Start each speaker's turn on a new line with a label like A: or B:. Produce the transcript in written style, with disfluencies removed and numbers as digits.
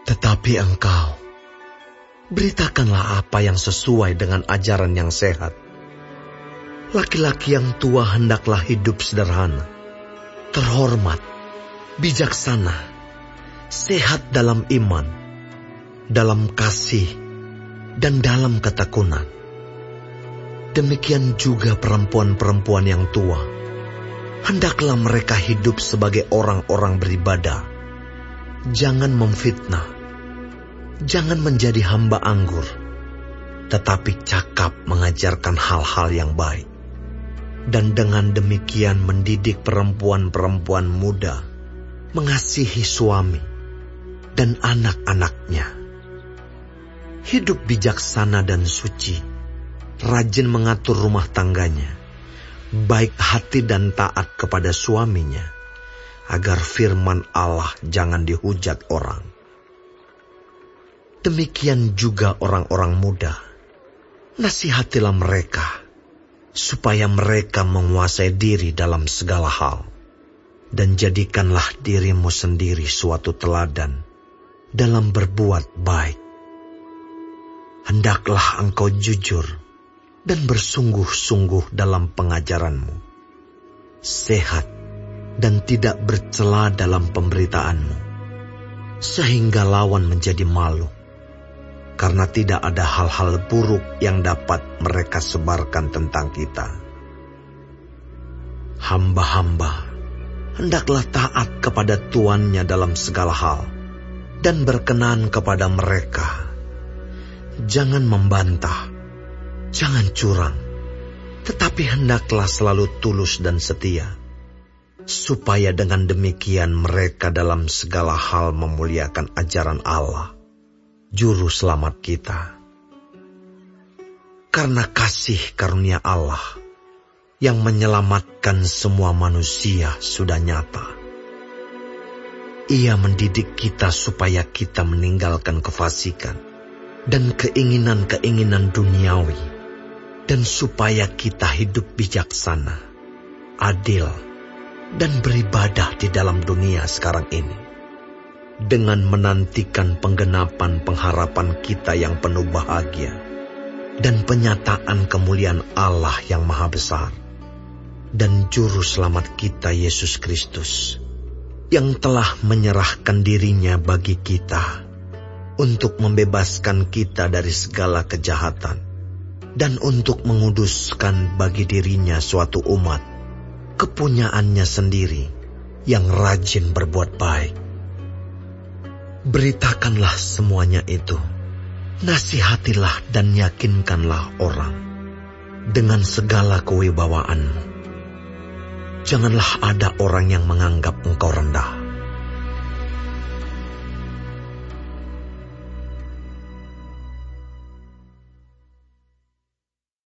A: Tetapi engkau, beritakanlah apa yang sesuai dengan ajaran yang sehat. Laki-laki yang tua hendaklah hidup sederhana, terhormat, bijaksana, sehat dalam iman, dalam kasih, dan dalam ketekunan. Demikian juga perempuan-perempuan yang tua, hendaklah mereka hidup sebagai orang-orang beribadah. Jangan memfitnah, jangan menjadi hamba anggur, tetapi cakap mengajarkan hal-hal yang baik. Dan dengan demikian mendidik perempuan-perempuan muda mengasihi suami dan anak-anaknya. Hidup bijaksana dan suci, rajin mengatur rumah tangganya, baik hati dan taat kepada suaminya, agar firman Allah jangan dihujat orang. Demikian juga orang-orang muda, nasihatilah mereka, supaya mereka menguasai diri dalam segala hal, dan jadikanlah dirimu sendiri suatu teladan dalam berbuat baik. Hendaklah engkau jujur dan bersungguh-sungguh dalam pengajaranmu, sehat dan tidak bercela dalam pemberitaanmu, sehingga lawan menjadi malu, karena tidak ada hal-hal buruk yang dapat mereka sebarkan tentang kita. Hamba-hamba hendaklah taat kepada tuannya dalam segala hal, dan berkenan kepada mereka. Jangan membantah, jangan curang, tetapi hendaklah selalu tulus dan setia, supaya dengan demikian mereka dalam segala hal memuliakan ajaran Allah, Juru Selamat kita. Karena kasih karunia Allah yang menyelamatkan semua manusia sudah nyata. Ia mendidik kita supaya kita meninggalkan kefasikan dan keinginan-keinginan duniawi, dan supaya kita hidup bijaksana, adil, dan beribadah di dalam dunia sekarang ini, dengan menantikan penggenapan pengharapan kita yang penuh bahagia, dan penyataan kemuliaan Allah yang maha besar, dan Juru Selamat kita Yesus Kristus, yang telah menyerahkan dirinya bagi kita, untuk membebaskan kita dari segala kejahatan, dan untuk menguduskan bagi dirinya suatu umat, kepunyaannya sendiri, yang rajin berbuat baik. Beritakanlah semuanya itu, nasihatilah dan yakinkanlah orang, dengan segala kewibawaanmu. Janganlah ada orang yang menganggap engkau rendah.